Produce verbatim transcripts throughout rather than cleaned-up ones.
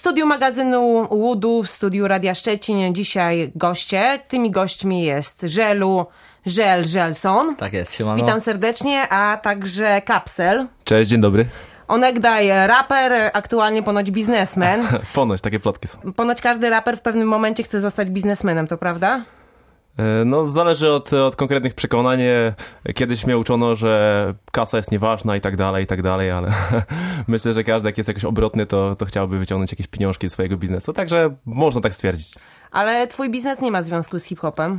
studiu magazynu Łudu, w studiu Radia Szczecin dzisiaj goście. Tymi gośćmi jest Żelu, Żel, Żelson. Tak jest, siemano. Witam serdecznie, a także Kapsel. Cześć, dzień dobry. Onegdaj raper, aktualnie ponoć biznesmen. Ponoć, takie plotki są. Ponoć każdy raper w pewnym momencie chce zostać biznesmenem, to prawda? No, zależy od, od konkretnych przekonań. Kiedyś mnie uczono, że kasa jest nieważna i tak dalej, i tak dalej, ale myślę, że każdy, jak jest jakoś obrotny, to, to chciałby wyciągnąć jakieś pieniążki z swojego biznesu. Także można tak stwierdzić. Ale twój biznes nie ma związku z hip-hopem?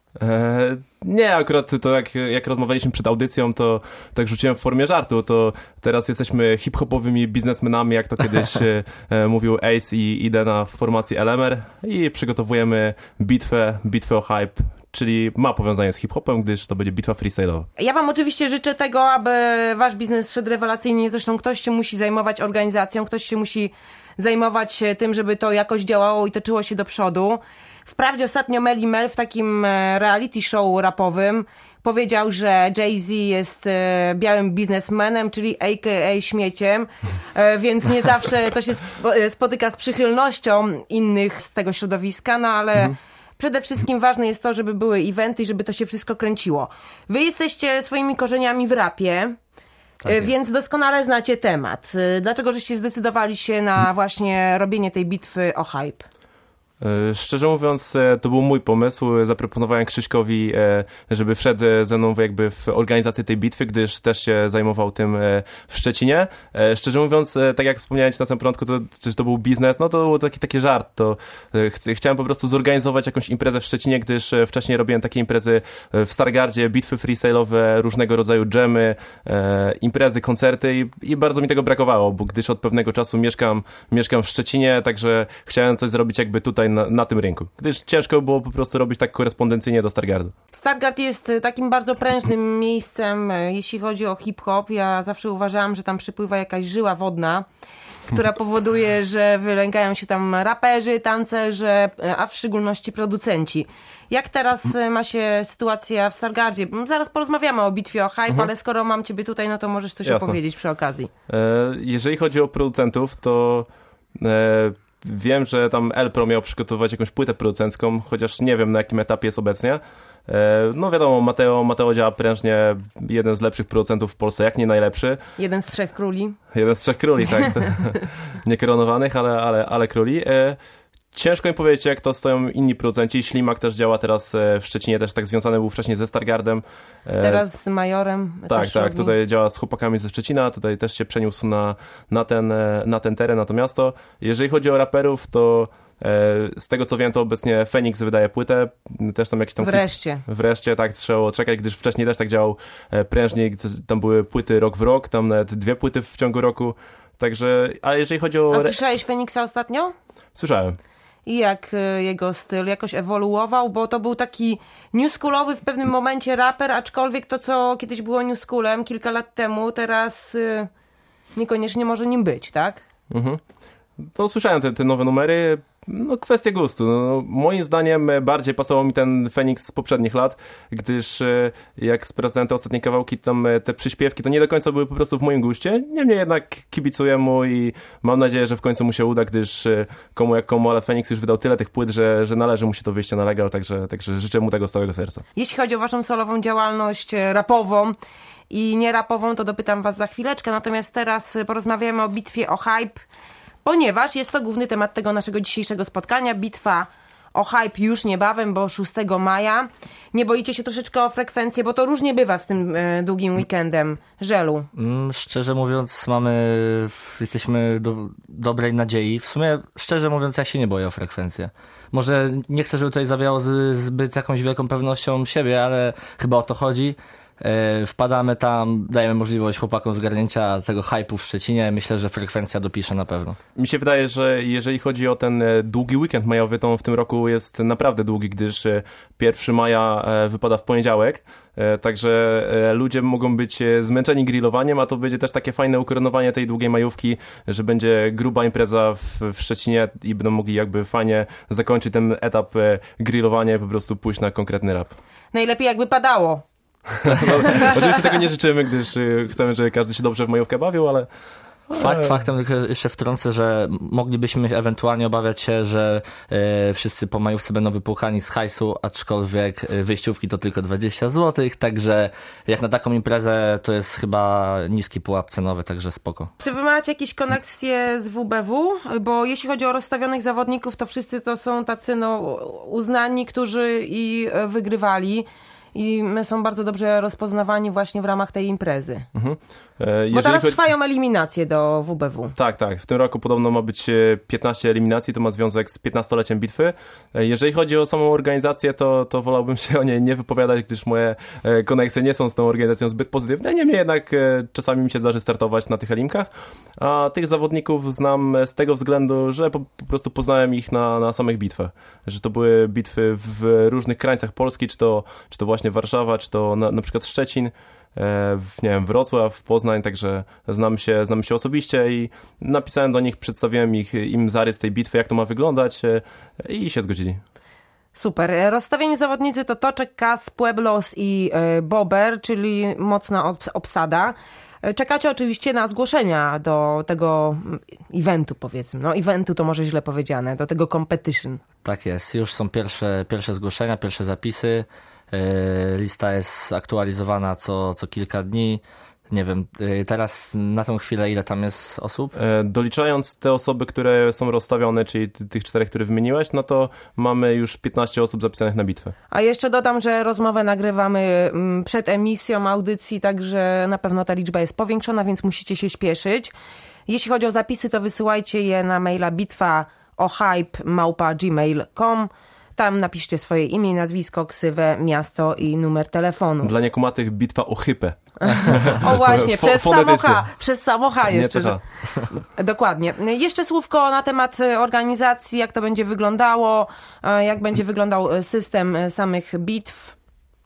Eee, nie, akurat to jak, jak rozmawialiśmy przed audycją, to tak rzuciłem w formie żartu, to teraz jesteśmy hip-hopowymi biznesmenami, jak to kiedyś e, mówił Ace i Idena w formacji L M R i przygotowujemy bitwę, bitwę o hype, czyli ma powiązanie z hip-hopem, gdyż to będzie bitwa freestyle'owa. Ja wam oczywiście życzę tego, aby wasz biznes szedł rewelacyjnie, zresztą ktoś się musi zajmować organizacją, ktoś się musi zajmować tym, żeby to jakoś działało i toczyło się do przodu. Wprawdzie ostatnio Melly Mel w takim reality show rapowym powiedział, że Jay-Z jest białym biznesmenem, czyli a k a śmieciem, więc nie zawsze to się spotyka z przychylnością innych z tego środowiska, no ale mhm. przede wszystkim ważne jest to, żeby były eventy i żeby to się wszystko kręciło. Wy jesteście swoimi korzeniami w rapie, tak więc doskonale znacie temat. Dlaczego żeście zdecydowali się na właśnie robienie tej bitwy o hype? Szczerze mówiąc, to był mój pomysł. Zaproponowałem Krzyśkowi, żeby wszedł ze mną jakby w organizację tej bitwy, gdyż też się zajmował tym w Szczecinie. Szczerze mówiąc, tak jak wspomniałem ci na samym początku, to, że to był biznes, no to był taki, taki żart. To chciałem po prostu zorganizować jakąś imprezę w Szczecinie, gdyż wcześniej robiłem takie imprezy w Stargardzie, bitwy freestyle'owe, różnego rodzaju dżemy, imprezy, koncerty i, i bardzo mi tego brakowało, bo gdyż od pewnego czasu mieszkam, mieszkam w Szczecinie, także chciałem coś zrobić jakby tutaj Na, na tym rynku, gdyż ciężko było po prostu robić tak korespondencyjnie do Stargardu. Stargard jest takim bardzo prężnym miejscem, jeśli chodzi o hip-hop. Ja zawsze uważałam, że tam przypływa jakaś żyła wodna, która powoduje, że wylęgają się tam raperzy, tancerze, a w szczególności producenci. Jak teraz ma się sytuacja w Stargardzie? Zaraz porozmawiamy o bitwie o hype, mhm. ale skoro mam ciebie tutaj, no to możesz coś Jasne. opowiedzieć przy okazji. E, jeżeli chodzi o producentów, to e, wiem, że tam L-Pro miał przygotować jakąś płytę producencką, chociaż nie wiem, na jakim etapie jest obecnie. No wiadomo, Mateo, Mateo działa prężnie, jeden z lepszych producentów w Polsce, jak nie najlepszy. Jeden z trzech króli. Jeden z trzech króli, tak. Niekoronowanych, ale, ale, ale króli. Ciężko mi powiedzieć, jak to stoją inni producenci. Ślimak też działa teraz w Szczecinie, też tak związany był wcześniej ze Stargardem. Teraz z Majorem. Tak, też tak. robi. Tutaj działa z chłopakami ze Szczecina, tutaj też się przeniósł na, na, ten, na ten teren, na to miasto. Jeżeli chodzi o raperów, to z tego co wiem, to obecnie Phoenix wydaje płytę. Też tam jakieś tam... Wreszcie. Wreszcie, tak, trzeba czekać, gdyż wcześniej też tak działał prężniej. Tam były płyty rok w rok, tam nawet dwie płyty w ciągu roku. Także, a jeżeli chodzi o... A słyszałeś Phoenixa ostatnio? Słyszałem. I jak jego styl jakoś ewoluował, bo to był taki newschoolowy w pewnym momencie raper, aczkolwiek to, co kiedyś było newschoolem kilka lat temu, teraz y, niekoniecznie może nim być, tak? Mhm. To słyszałem te, te nowe numery. No, kwestia gustu. No, moim zdaniem bardziej pasował mi ten Phoenix z poprzednich lat, gdyż jak sprawdzałem te ostatnie kawałki, tam te przyśpiewki, to nie do końca były po prostu w moim guście. Niemniej jednak kibicuję mu i mam nadzieję, że w końcu mu się uda, gdyż komu jak komu, ale Phoenix już wydał tyle tych płyt, że, że należy mu się to wyjście na legal, także, także życzę mu tego z całego serca. Jeśli chodzi o waszą solową działalność rapową i nierapową, to dopytam was za chwileczkę, natomiast teraz porozmawiamy o bitwie o hype, ponieważ jest to główny temat tego naszego dzisiejszego spotkania. Bitwa o hype już niebawem, bo szóstego maja. Nie boicie się troszeczkę o frekwencję, bo to różnie bywa z tym e, długim weekendem. Żelu. Mm, szczerze mówiąc, mamy, jesteśmy do dobrej nadziei. W sumie, szczerze mówiąc, ja się nie boję o frekwencję. Może nie chcę, żeby tutaj zawiało z, zbyt jakąś wielką pewnością siebie, ale chyba o to chodzi. Wpadamy tam, dajemy możliwość chłopakom zgarnięcia tego hype'u w Szczecinie. Myślę, że frekwencja dopisze na pewno. Mi się wydaje, że jeżeli chodzi o ten długi weekend majowy, to on w tym roku jest naprawdę długi, gdyż pierwszego maja wypada w poniedziałek. Także ludzie mogą być zmęczeni grillowaniem, a to będzie też takie fajne ukoronowanie tej długiej majówki, że będzie gruba impreza w, w Szczecinie i będą mogli jakby fajnie zakończyć ten etap grillowania i po prostu pójść na konkretny rap. Najlepiej jakby padało. No, oczywiście tego nie życzymy, gdyż chcemy, żeby każdy się dobrze w majówkę bawił, ale, Fakt faktem, tylko jeszcze wtrącę, że moglibyśmy ewentualnie obawiać się, że e, wszyscy po majówce będą wypłukani z hajsu, aczkolwiek e, wyjściówki to tylko dwadzieścia złotych, także jak na taką imprezę to jest chyba niski pułap cenowy, także spoko. Czy wy macie jakieś koneksje z W B W? Bo jeśli chodzi o rozstawionych zawodników, to wszyscy to są tacy no, uznani, którzy i wygrywali. I są bardzo dobrze rozpoznawani właśnie w ramach tej imprezy. Mhm. E, Bo teraz chodzi... trwają eliminacje do W B W. Tak, tak. W tym roku podobno ma być piętnaście eliminacji, to ma związek z piętnastoleciem bitwy. E, jeżeli chodzi o samą organizację, to, to wolałbym się o niej nie wypowiadać, gdyż moje koneksje nie są z tą organizacją zbyt pozytywne. Niemniej jednak e, czasami mi się zdarzy startować na tych elimkach. A tych zawodników znam z tego względu, że po, po prostu poznałem ich na, na samych bitwach. Że to były bitwy w różnych krańcach Polski, czy to, czy to właśnie Warszawa, czy to na, na przykład Szczecin, e, nie wiem, Wrocław, Poznań, także znam się, znam się osobiście i napisałem do nich, przedstawiłem ich, im zarys tej bitwy, jak to ma wyglądać e, i się zgodzili. Super. Rozstawieni zawodnicy to Toczek, Kas, Pueblos i e, Bober, czyli mocna ob- obsada. Czekacie oczywiście na zgłoszenia do tego eventu, powiedzmy. No eventu to może źle powiedziane, do tego competition. Tak jest. Już są pierwsze, pierwsze zgłoszenia, pierwsze zapisy. Lista jest aktualizowana co, co kilka dni. Nie wiem, teraz na tą chwilę ile tam jest osób? Doliczając te osoby, które są rozstawione, czyli tych czterech, które wymieniłeś, no to mamy już piętnaście osób zapisanych na bitwę. A jeszcze dodam, że rozmowę nagrywamy przed emisją audycji, także na pewno ta liczba jest powiększona, więc musicie się śpieszyć. Jeśli chodzi o zapisy, to wysyłajcie je na maila bitwa o hype małpa gmail kropka com. Tam napiszcie swoje imię, nazwisko, ksywę, miasto i numer telefonu. Dla niekumatych bitwa o hypę. O właśnie, przez samocha, przez samocha jeszcze. Że... Dokładnie. Jeszcze słówko na temat organizacji, jak to będzie wyglądało, jak będzie wyglądał system samych bitw,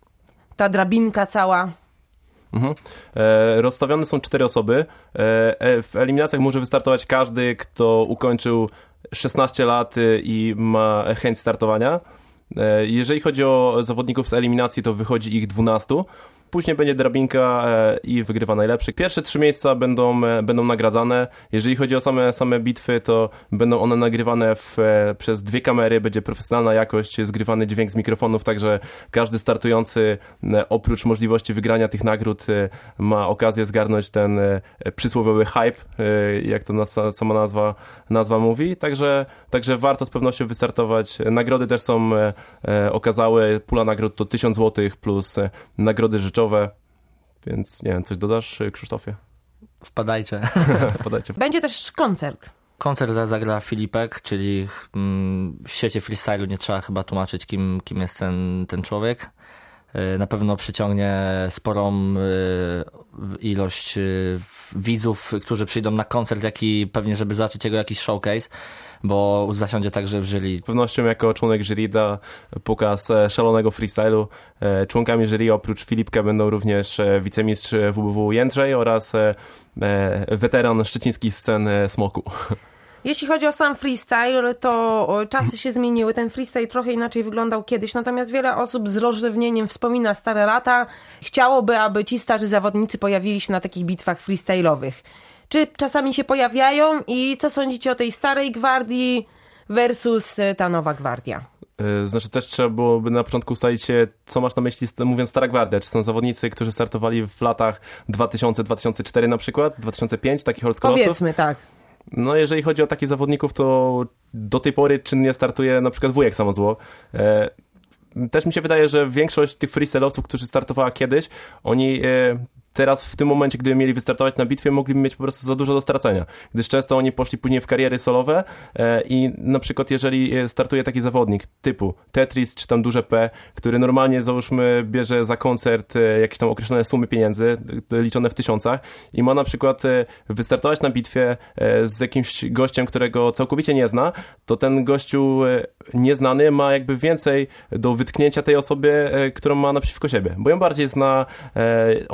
ta drabinka cała. Mhm. E, rozstawione są cztery osoby. E, w eliminacjach może wystartować każdy, kto ukończył szesnaście lat i ma chęć startowania. Jeżeli chodzi o zawodników z eliminacji, to wychodzi ich dwunastu. Później będzie drabinka i wygrywa najlepszy. Pierwsze trzy miejsca będą, będą nagradzane. Jeżeli chodzi o same, same bitwy, to będą one nagrywane w, przez dwie kamery. Będzie profesjonalna jakość, zgrywany dźwięk z mikrofonów, także każdy startujący oprócz możliwości wygrania tych nagród ma okazję zgarnąć ten przysłowiowy hype, jak to nas, sama nazwa, nazwa mówi. Także, także warto z pewnością wystartować. Nagrody też są okazałe. Pula nagród to tysiąc złotych plus nagrody życzone. Więc nie wiem, coś dodasz, Krzysztofie? Wpadajcie. Wpadajcie. Będzie też koncert. Koncert zagra Filipek, czyli mm, w świecie freestylu nie trzeba chyba tłumaczyć, kim, kim jest ten, ten człowiek. Na pewno przyciągnie sporą ilość widzów, którzy przyjdą na koncert, jak i pewnie, żeby zobaczyć jego jakiś showcase, bo zasiądzie także w jury. Z pewnością jako członek jury da pokaz szalonego freestylu. Członkami jury oprócz Filipka będą również wicemistrz W B W Jędrzej oraz weteran szczecińskich scen Smoku. Jeśli chodzi o sam freestyle, to czasy się zmieniły. Ten freestyle trochę inaczej wyglądał kiedyś, natomiast wiele osób z rozrzewnieniem wspomina stare lata. Chciałoby, aby ci starzy zawodnicy pojawili się na takich bitwach freestyle'owych. Czy czasami się pojawiają i co sądzicie o tej starej gwardii versus ta nowa gwardia? Znaczy też trzeba byłoby na początku ustalić się, co masz na myśli mówiąc stara gwardia. Czy są zawodnicy, którzy startowali w latach dwa tysiące do dwa tysiące cztery na przykład, dwa tysiące pięć, takich oldschoolowców? Powiedzmy, tak. No jeżeli chodzi o takich zawodników, to do tej pory czynnie startuje na przykład Wujek Samozło. E, też mi się wydaje, że większość tych freestylowców, którzy startowała kiedyś, oni e, teraz w tym momencie, gdyby mieli wystartować na bitwie, mogliby mieć po prostu za dużo do stracenia, gdyż często oni poszli później w kariery solowe e, i na przykład jeżeli startuje taki zawodnik typu Tetris czy tam duże P, który normalnie załóżmy bierze za koncert e, jakieś tam określone sumy pieniędzy, e, liczone w tysiącach i ma na przykład e, wystartować na bitwie e, z jakimś gościem, którego całkowicie nie zna, to ten gościu e, nieznany ma jakby więcej do wytknięcia tej osobie, e, którą ma naprzeciwko siebie, bo ją bardziej zna, e, ona jest o,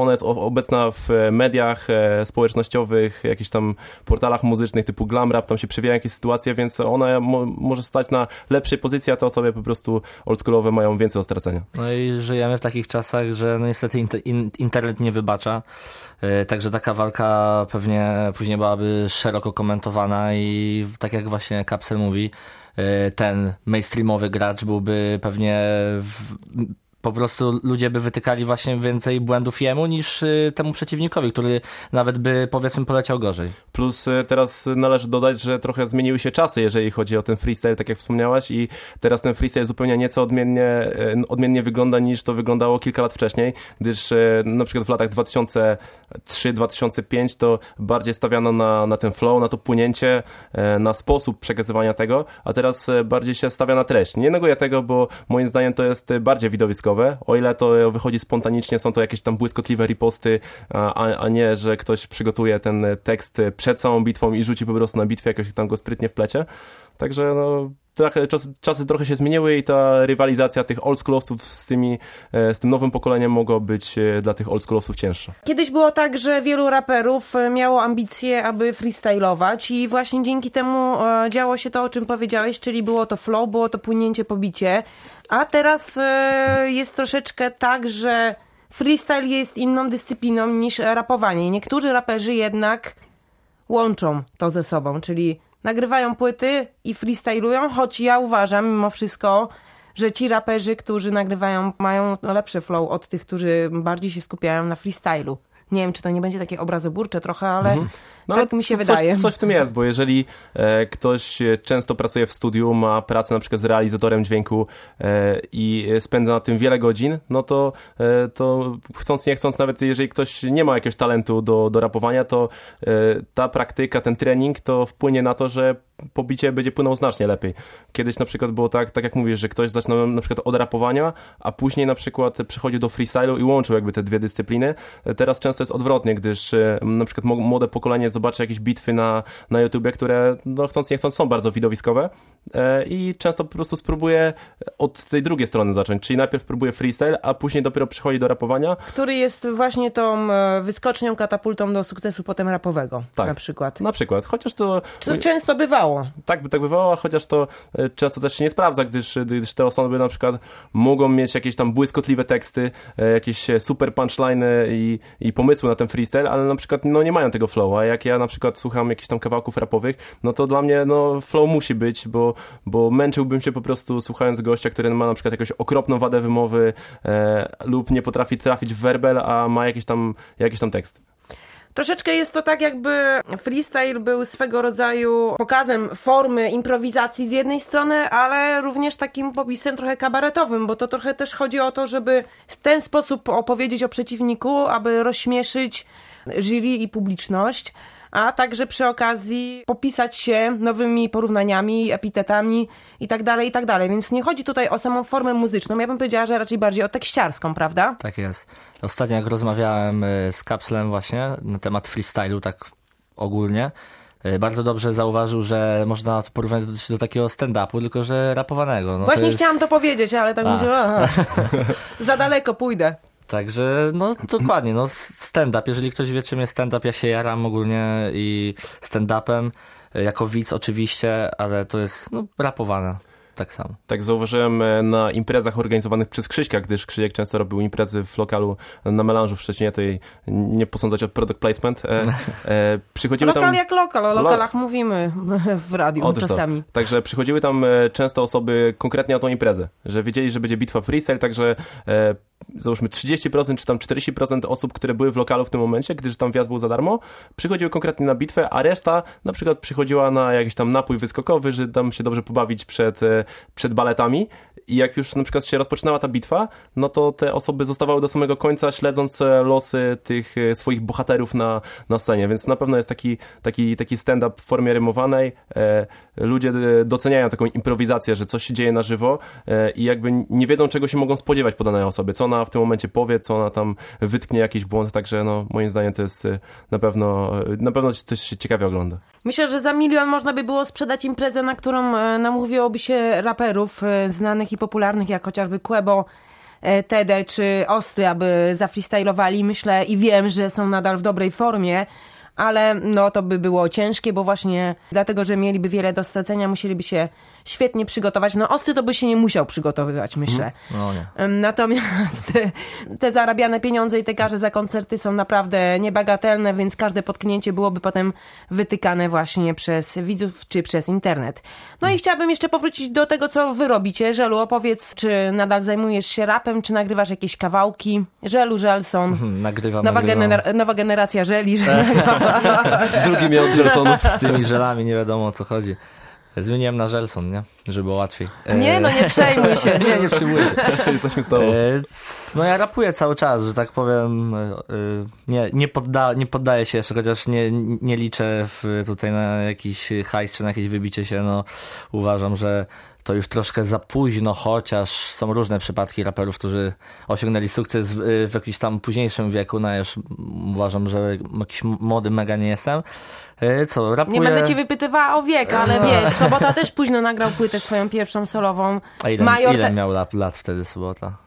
obecna w mediach e, społecznościowych, jakichś tam portalach muzycznych typu glam rap, tam się przewijają jakieś sytuacje, więc ona mo- może stać na lepszej pozycji, a te osoby po prostu oldschoolowe mają więcej do stracenia. No i żyjemy w takich czasach, że no niestety inter- in- internet nie wybacza, yy, także taka walka pewnie później byłaby szeroko komentowana i tak jak właśnie Kapsel mówi, yy, ten mainstreamowy gracz byłby pewnie w, po prostu ludzie by wytykali właśnie więcej błędów jemu niż y, temu przeciwnikowi, który nawet by powiedzmy poleciał gorzej. Plus y, teraz należy dodać, że trochę zmieniły się czasy, jeżeli chodzi o ten freestyle, tak jak wspomniałaś, i teraz ten freestyle zupełnie nieco odmiennie, y, odmiennie wygląda niż to wyglądało kilka lat wcześniej, gdyż y, na przykład w latach dwa tysiące trzy do dwa tysiące piątego to bardziej stawiano na, na ten flow, na to płynięcie, y, na sposób przekazywania tego, a teraz y, bardziej się stawia na treść. Nie neguję tego, bo moim zdaniem to jest y, bardziej widowiskowe. O ile to wychodzi spontanicznie, są to jakieś tam błyskotliwe riposty, a, a nie, że ktoś przygotuje ten tekst przed samą bitwą i rzuci po prostu na bitwę, jakoś tam go sprytnie wplecie. Także no, trochę, czasy, czasy trochę się zmieniły i ta rywalizacja tych oldschoolowców z, tymi, z tym nowym pokoleniem mogła być dla tych oldschoolowców cięższa. Kiedyś było tak, że wielu raperów miało ambicje, aby freestylować i właśnie dzięki temu e, działo się to, o czym powiedziałeś, czyli było to flow, było to płynięcie po bicie, a teraz e, jest troszeczkę tak, że freestyle jest inną dyscypliną niż rapowanie. I niektórzy raperzy jednak łączą to ze sobą, czyli nagrywają płyty i freestylują, choć ja uważam mimo wszystko, że ci raperzy, którzy nagrywają, mają lepszy flow od tych, którzy bardziej się skupiają na freestylu. Nie wiem, czy to nie będzie takie obrazoburcze trochę, ale mhm. no, tak ale mi się coś, wydaje. Coś w tym jest, bo jeżeli e, ktoś często pracuje w studiu, ma pracę na przykład z realizatorem dźwięku e, i spędza na tym wiele godzin, no to, e, to chcąc nie chcąc, nawet jeżeli ktoś nie ma jakiegoś talentu do, do rapowania, to e, ta praktyka, ten trening to wpłynie na to, że pobicie będzie płynął znacznie lepiej. Kiedyś na przykład było tak, tak jak mówisz, że ktoś zaczynał na przykład od rapowania, a później na przykład przechodził do freestylu i łączył jakby te dwie dyscypliny. Teraz często jest odwrotnie, gdyż na przykład młode pokolenie zobaczy jakieś bitwy na, na YouTubie, które no, chcąc nie chcąc są bardzo widowiskowe i często po prostu spróbuje od tej drugiej strony zacząć, czyli najpierw próbuje freestyle, a później dopiero przychodzi do rapowania. Który jest właśnie tą wyskocznią, katapultą do sukcesu potem rapowego, tak, na przykład. Na przykład, chociaż to... To często bywało. Tak by tak bywało, chociaż to często też się nie sprawdza, gdyż, gdyż te osoby na przykład mogą mieć jakieś tam błyskotliwe teksty, jakieś super punchline'y i, i pomysły na ten freestyle, ale na przykład no nie mają tego flow, a jak ja na przykład słucham jakichś tam kawałków rapowych, no to dla mnie no flow musi być, bo, bo męczyłbym się po prostu słuchając gościa, który ma na przykład jakąś okropną wadę wymowy e, lub nie potrafi trafić w werbel, a ma jakieś tam, jakieś tam tekst. Troszeczkę jest to tak, jakby freestyle był swego rodzaju pokazem formy improwizacji z jednej strony, ale również takim popisem trochę kabaretowym, bo to trochę też chodzi o to, żeby w ten sposób opowiedzieć o przeciwniku, aby rozśmieszyć jury i publiczność, a także przy okazji popisać się nowymi porównaniami, epitetami i tak dalej, i tak dalej. Więc nie chodzi tutaj o samą formę muzyczną, ja bym powiedziała, że raczej bardziej o tekściarską, prawda? Tak jest. Ostatnio jak rozmawiałem z Kapslem właśnie na temat freestylu, tak ogólnie, bardzo dobrze zauważył, że można to porównać do, do takiego stand-upu, tylko że rapowanego. No właśnie to jest... chciałam to powiedzieć, ale tak mówię, aha, za daleko pójdę. Także, no dokładnie, no stand-up, jeżeli ktoś wie czym jest stand-up, ja się jaram ogólnie i stand-upem, jako widz oczywiście, ale to jest, no, rapowane. Tak samo. Tak zauważyłem na imprezach organizowanych przez Krzyśka, gdyż Krzysiek często robił imprezy w lokalu na Melanżu w Szczecinie, to jej nie posądzać od product placement. E, e, przychodziły lokal tam... jak lokal, o lokalach Lo... mówimy w radiu Otóż czasami. To. Także przychodziły tam często osoby konkretnie na tą imprezę, że wiedzieli, że będzie bitwa freestyle, także e, załóżmy trzydzieści procent czy tam czterdzieści procent osób, które były w lokalu w tym momencie, gdyż tam wjazd był za darmo, przychodziły konkretnie na bitwę, a reszta na przykład przychodziła na jakiś tam napój wyskokowy, że tam się dobrze pobawić przed, przed baletami i jak już na przykład się rozpoczynała ta bitwa, no to te osoby zostawały do samego końca, śledząc losy tych swoich bohaterów na, na scenie, więc na pewno jest taki, taki, taki stand-up w formie rymowanej. E, ludzie doceniają taką improwizację, że coś się dzieje na żywo e, i jakby nie wiedzą, czego się mogą spodziewać po danej osobie, co ona w tym momencie powie, co ona tam wytknie jakiś błąd, także no moim zdaniem to jest na pewno, na pewno też się ciekawie ogląda. Myślę, że za milion można by było sprzedać imprezę, na którą namówiłoby się raperów znanych i popularnych, jak chociażby Quebo, e, Tede czy Ostry, aby zafreestylowali, myślę i wiem, że są nadal w dobrej formie, ale no to by było ciężkie, bo właśnie dlatego, że mieliby wiele do stracenia, musieliby się świetnie przygotować. No Ostry to by się nie musiał przygotowywać, myślę. No nie. Natomiast te, te zarabiane pieniądze i te karze za koncerty są naprawdę niebagatelne, więc każde potknięcie byłoby potem wytykane właśnie przez widzów czy przez internet. No i chciałabym jeszcze powrócić do tego, co wy robicie. Żelu, opowiedz, czy nadal zajmujesz się rapem, czy nagrywasz jakieś kawałki? Żelu, Żelson. Nagrywam, Nowa, nagrywam. gener- nowa generacja Żeli. Drugi miał od Gelsonów. Z tymi żelami nie wiadomo o co chodzi. Zmieniłem na Żelson, nie? Żeby było łatwiej. Nie, no nie przejmuj się. Nie, nie przejmuję się. Jesteśmy z tobą. E, c- No ja rapuję cały czas, że tak powiem. e, e, Nie, nie, podda, nie poddaję się jeszcze, chociaż nie, nie liczę w, tutaj na jakiś hajs czy na jakieś wybicie się. No, uważam, że to już troszkę za późno, chociaż są różne przypadki raperów, którzy osiągnęli sukces w, w jakimś tam późniejszym wieku. No ja już uważam, że jakiś młody mega nie jestem. E, Co, rapuję... Nie będę ci wypytywała o wiek, ale wiesz, Sobota też późno nagrał płytę swoją pierwszą solową. A ile, Major ile te- miał lat, lat wtedy Sobota?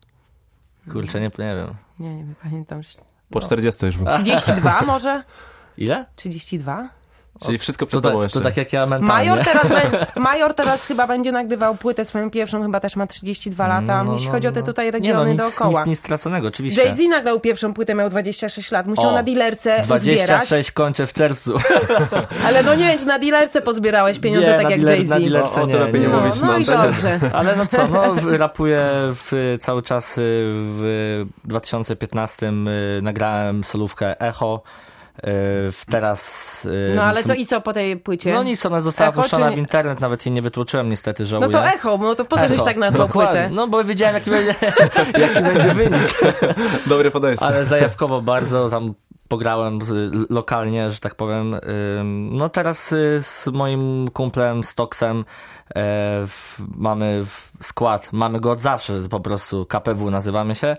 Kurczę, nie, nie wiem. Nie, nie pamiętam. Po czterdziestce już był. trzydzieści dwa może? Ile? trzydzieści dwa? Czyli wszystko To, przed tak- tobą to jeszcze. tak jak ja mentalnie. Major teraz, be- Major teraz chyba będzie nagrywał płytę swoją pierwszą, chyba też ma trzydzieści dwa lata, No, jeśli no, chodzi o te no. tutaj Nie, regiony no, nic, dookoła. Nic, nic straconego, oczywiście. Jay-Z nagrał pierwszą płytę, miał dwadzieścia sześć lat, musiał O, na dealerce dwadzieścia zbierać. sześć kończę w czerwcu. Ale no nie wiem, czy na dealerce pozbierałeś pieniądze Nie, tak na jak dealer- Jay-Z. na dealerce O, o, to nie, lepiej nie nie. No, mówić no na i antenie. dobrze. Ale no co, no w- rapuję w, cały czas y, w dwa tysiące piętnastym y, nagrałem solówkę Echo. y, w Teraz... y, No ale w- co i co po tej płycie? No nic, ona została Echo, puszczona czy w nie- internet, nawet jej nie wytłoczyłem niestety, żałuję. No to Echo, no to po co żeś Echo. tak nazwał Dokładnie. płytę? No bo wiedziałem jaki będzie, jaki będzie wynik. Dobre podejście. Ale zajawkowo bardzo tam pograłem y, lokalnie, że tak powiem. Ym, No teraz y, z moim kumplem, z Toksem e, w, mamy w- skład, mamy go od zawsze, po prostu K P W nazywamy się.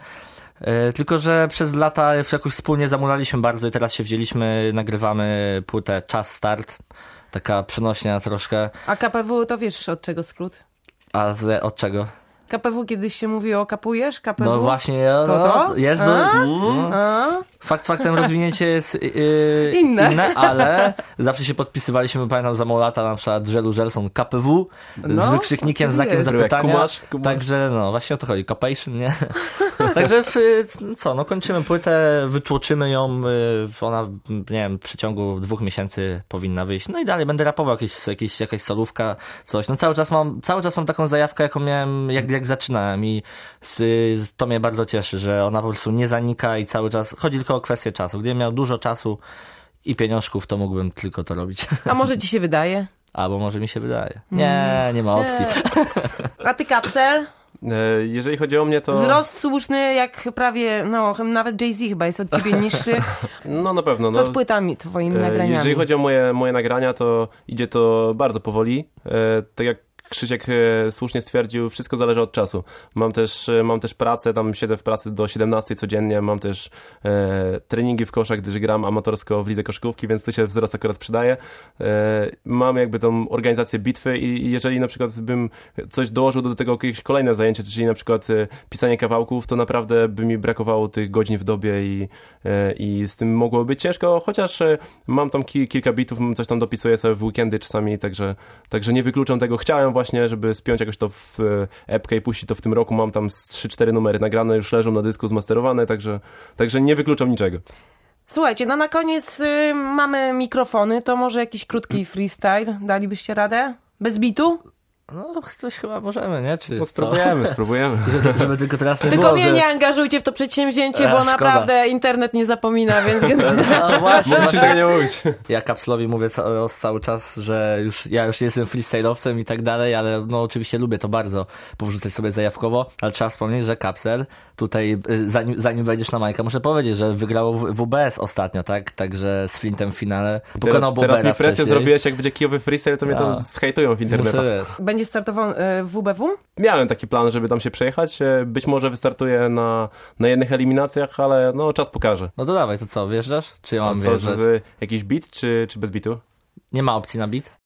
E, Tylko, że przez lata jakoś wspólnie zamulaliśmy bardzo i teraz się wzięliśmy, nagrywamy płytę Czas Start. Taka przenośnia troszkę. A K P W to wiesz od czego skrót? A z, od czego? K P W kiedyś się mówiło kapujesz? K P W? No właśnie, no, To to? jest do, A? no. A? Fakt faktem rozwinięcie jest yy, Inne. inne, ale zawsze się podpisywaliśmy, pamiętam za mało lata, na przykład Żelu Żelson K P W No, z wykrzyknikiem, tak znakiem jest. zapytania. Kumasz, kumasz. Także no, właśnie o to chodzi, Capation, nie? Także w, co, no kończymy płytę, wytłoczymy ją, y, ona, nie wiem, w przeciągu dwóch miesięcy powinna wyjść. No i dalej będę rapował, jakieś, jakieś, jakaś solówka, coś. No cały czas mam, cały czas mam taką zajawkę, jaką miałem, jak, jak zaczynałem i z, to mnie bardzo cieszy, że ona po prostu nie zanika i cały czas, chodzi tylko o kwestię czasu. Gdybym miał dużo czasu i pieniążków, to mógłbym tylko to robić. A może ci się wydaje? Albo może mi się wydaje. Nie, nie ma opcji. Nie. A ty Kapsel? E, Jeżeli chodzi o mnie, to... Wzrost słuszny jak prawie, no nawet Jay-Z chyba jest od ciebie niższy. No na pewno. Co No. z płytami twoimi E, nagraniami? Jeżeli chodzi o moje, moje nagrania, to idzie to bardzo powoli. E, Tak jak Krzysiek e, słusznie stwierdził, wszystko zależy od czasu. Mam też, e, mam też pracę, tam siedzę w pracy do siedemnastej codziennie, mam też e, treningi w koszach, gdyż gram amatorsko w lidze koszykówki, więc tu się wzrost akurat przydaje. E, mam jakby tą organizację bitwy i, i jeżeli na przykład bym coś dołożył do tego jakieś kolejne zajęcie, czyli na przykład e, pisanie kawałków, to naprawdę by mi brakowało tych godzin w dobie i, e, i z tym mogło być ciężko, chociaż e, mam tam ki, kilka bitów, coś tam dopisuję sobie w weekendy czasami, także, także nie wykluczam tego. Chciałem właśnie, żeby spiąć jakoś to w epkę i puścić to w tym roku. Mam tam z trzy cztery numery nagrane, już leżą na dysku zmasterowane, także, także nie wykluczam niczego. Słuchajcie, no na koniec y, mamy mikrofony, to może jakiś krótki freestyle, dalibyście radę? Bez bitu? No coś chyba możemy, nie? Czy No co? spróbujemy, spróbujemy. Żeby, żeby tylko teraz nie Tylko było, mnie że... nie angażujcie w to przedsięwzięcie, E, bo szkoda. naprawdę internet nie zapomina, więc... No właśnie, Musisz tego nie mówić. ja Kapslowi mówię ca- cały czas, że już ja już jestem freestyle'owcem i tak dalej, ale no oczywiście lubię to bardzo powrzucać sobie zajawkowo, ale trzeba wspomnieć, że Kapsel tutaj, y, zanim, zanim wejdziesz na Majka, muszę powiedzieć, że wygrał w W B S ostatnio, tak? Także z Flintem w finale pokonał Teraz, teraz Bobera mi presję wcześniej. zrobiłeś, jak będzie kijowy freestyle, to mnie tam Ja. zhejtują w internetach. Muszę, wiesz. Będzie startował y, w W B W? Miałem taki plan, żeby tam się przejechać. E, Być może wystartuję na, na jednych eliminacjach, ale no czas pokaże. No to dawaj, to co, wjeżdżasz? Czy ja mam Co, wjeżdżać? z, jakiś beat, czy, czy bez beatu? Nie ma opcji na beat?